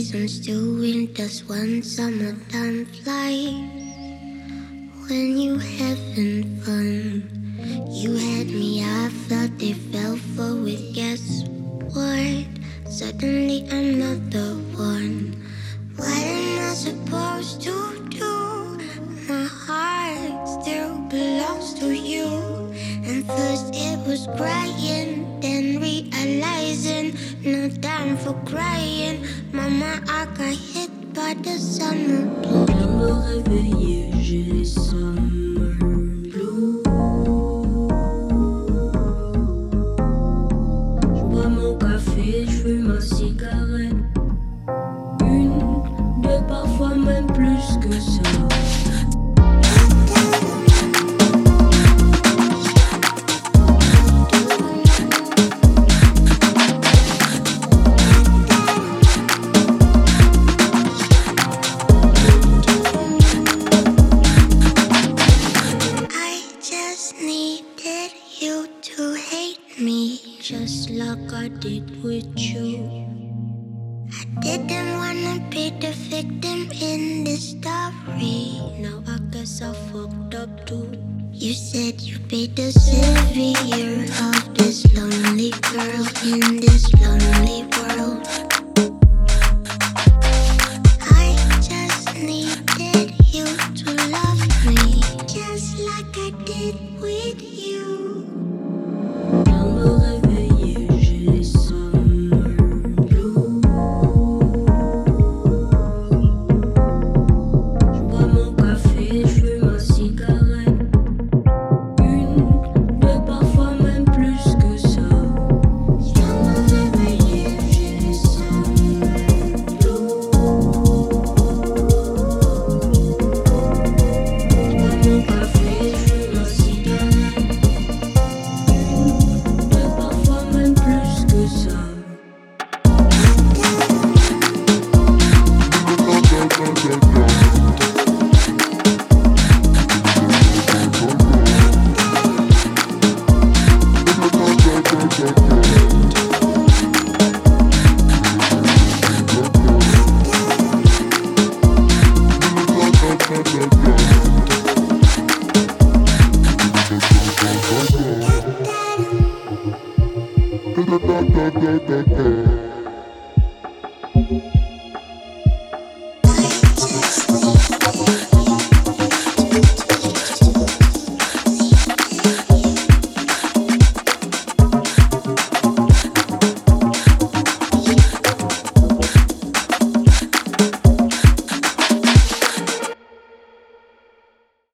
seasons, two winters, one summertime flight. When you having fun, you had me, I felt it, fell for it. Guess what? Suddenly I'm not the one. What am I supposed to do? My heart still belongs to you. And first it was crying, then realizing no time for crying. Mama, I got hit by the summer blue. Je viens me réveiller, j'ai les summer blues. Je bois mon café, je fume ma cigarette. Une, deux, parfois même plus que ça. Just like I did with you. I didn't wanna be the victim in this story. Now I guess I fucked up too. You said you'd be the savior of this lonely girl in this lonely world. I just needed you to love me, just like I did with you. Da da da da da da.